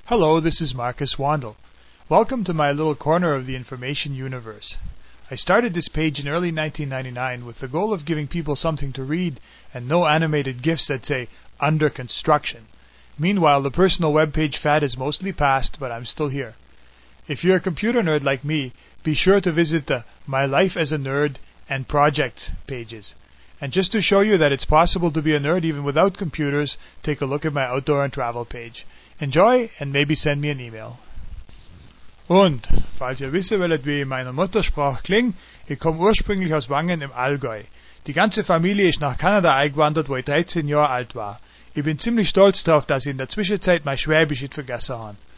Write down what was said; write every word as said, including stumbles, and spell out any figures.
Hello, this is Marcus Wandel. Welcome to my little corner of the information universe. I started this page in early nineteen ninety-nine with the goal of giving people something to read and no animated GIFs that say, under construction. Meanwhile, the personal web page fad is mostly past, but I'm still here. If you're a computer nerd like me, be sure to visit the My Life as a Nerd and Projects pages. And just to show you that it's possible to be a nerd even without computers, take a look at my outdoor and travel page. Enjoy and maybe send me an email. Und, falls ihr wissen wollt, wie in meiner Muttersprache klingt, ich komme ursprünglich aus Wangen im Allgäu. Die ganze Familie ist nach Kanada eingewandert, wo ich dreizehn Jahre alt war. Ich bin ziemlich stolz darauf, dass ich in der Zwischenzeit mein Schwäbisch nicht vergessen habe.